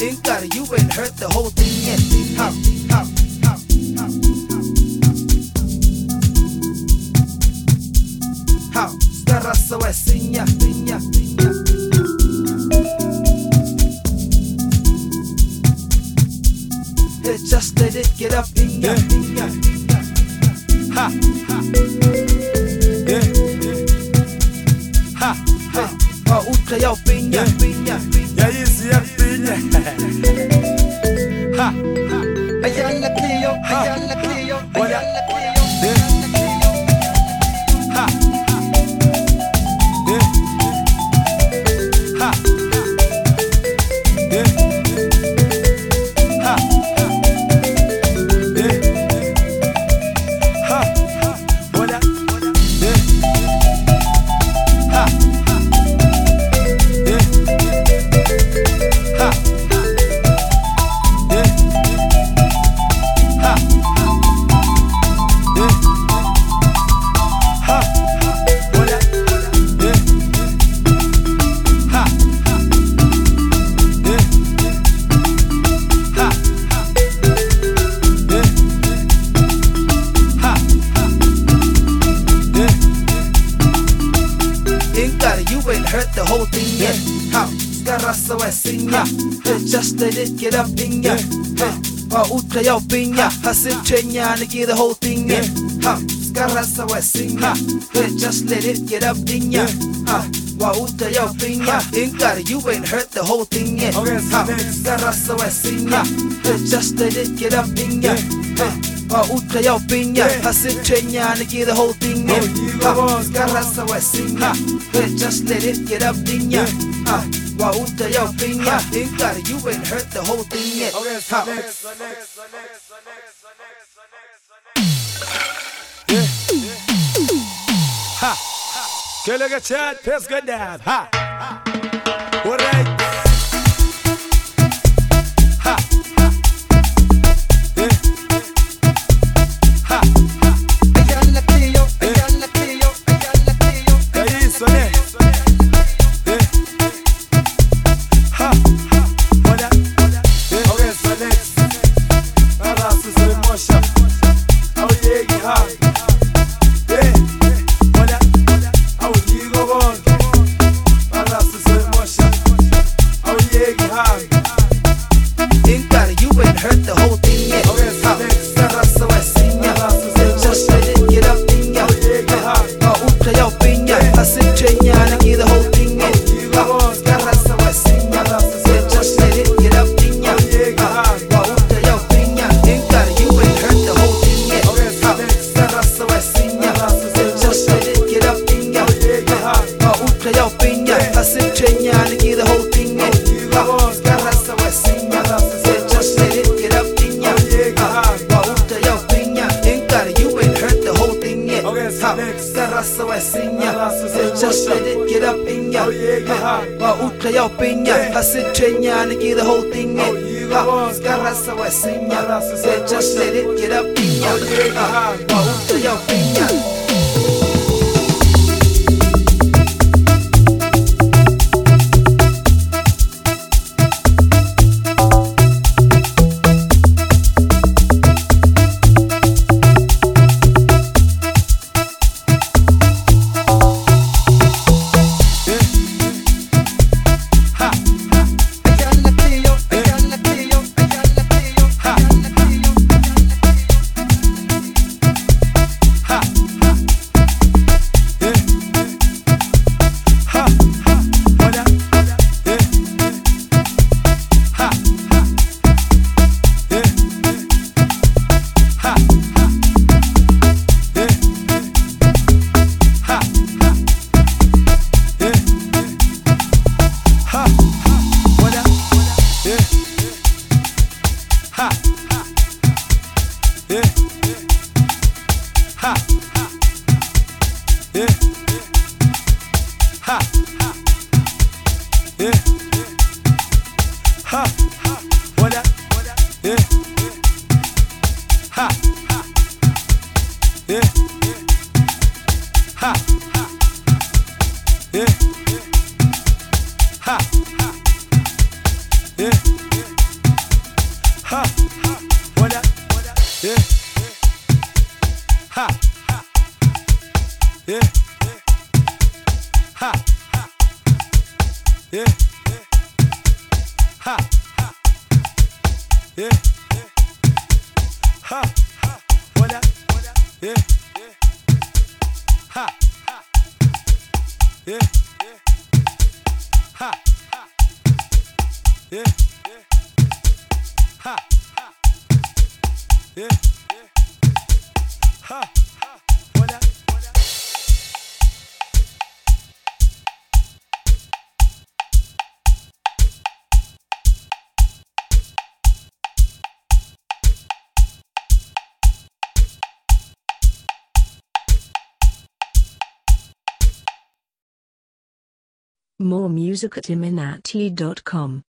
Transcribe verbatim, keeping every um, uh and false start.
Ain't got it, you ain't heard the whole thing yet. How, how, how, how, how? Scarassa wa sinya, sinya, sinya. Hey, just let it get up in ya, in ya. Ha, ha, yeah, yeah. Ha, ha. Ha, utra yaw pinya, pinya, pinya. Ya easy ya pinya. Ha, ha. Ayan na Cleo, ayan na Cleo, ayan na Cleo. Ha, yeah. Ha, yeah. Ha, yeah. Ha, what up? Yeah. Ha, yeah. Ha, yeah. Ha, yeah. Ha, what up? Yeah. Ha, yeah. Ha, yeah. Ha, yeah. Ain't got it, you ain't heard the whole thing yet. How? Scarassa wa sinya. Hey, just let it get up in ya. Hey, ha, utra yaw pinya. Hasim chenya, nigga, the whole thing yet. How? Scarassa wa sinya. Hey, just let it get up in ya. Ha, wa utra yaw pinya. Ain't got it, you ain't heard the whole thing yet. Okay, so How? next. Scarassa wa sinya. Hey, just let it get up in ya. Hey, ha, utra yaw pinya. Hasim chenya, nigga, the whole thing yet. Ha, Scarassa wa sinya. Hey, just let it get up in ya. Ha, wa utra yaw pinya. Ain't got it, you ain't heard the whole thing yet. Okay, so How? next, so next, so next, so next, so next, so next, so next. Yeah. Ha. Que le get chat, piss good dad. Ha. All right. Ha. Yeah. Ha. Ayan na Cleo, ayan na Cleo, ayan na Cleo. Ya hizo, ne. Yeah. Ha. What up? Yeah. Okay, so next. Ahora se se mocha. Oh yeah, ha. Yeah. What up? Oh, you go on. Ahora se se mocha. Oh yeah, ha. Ain't got it, you ain't heard the whole thing yet. Okay, so How? next. Scarassa wa sinya. Hey, just let it get up in ya. Hey, ha, utra yaw pinya. Hasim chenya, nigga, the whole thing yet. Ha, Scarassa wa sinya. Hey, just let it get up in ya. Ha, wa utra yaw pinya. Ain't got it, you ain't heard the whole thing yet. How? Scarassa wa sinya. Hey, just let it get up in ya. Ha, wa utra yaw pinya. Hasim chenya, nigga, the whole thing yet. Ha, Scarassa wa sinya. Hey, just let it get up in ya. Ha, wa utra yaw pinya. Ain't got it, you ain't heard the whole thing yet. Okay, so How? next. Scarassa wa sinya. Hey, Hey, just let it get up in ya. Oh, yeah, Ha, yeah. wa utra yaw pinya. Hasim chenya, nigga, the whole thing yet. Oh, yeah, Ha, yeah. Scarassa wa sinya. Hey, Hey, just let it get up in ya. Oh, yeah, Ha, yeah. wa utra yaw pinya. Ha. Ayan na Cleo, ayan na Cleo, ayan na Cleo, Ha. ayan na Cleo. Ha. Yeah. Ha. What up? Yeah. Ha. Yeah. Ha. Yeah. Ha. Yeah. Ha. What up? Yeah. Ha. Yeah. Ha. Yeah. Ha. Yeah. Ha. What up? Yeah. Ha. Yeah. Ha. Yeah. Ha. Yeah. Ha. What up? Yeah. Ha. Yeah. Ha. Yeah. Ha. Yeah. Ha. What up? Yeah. Ha. Yeah. Ha. Yeah. Ha. Yeah. Ha. What up? More music at iminati dot com.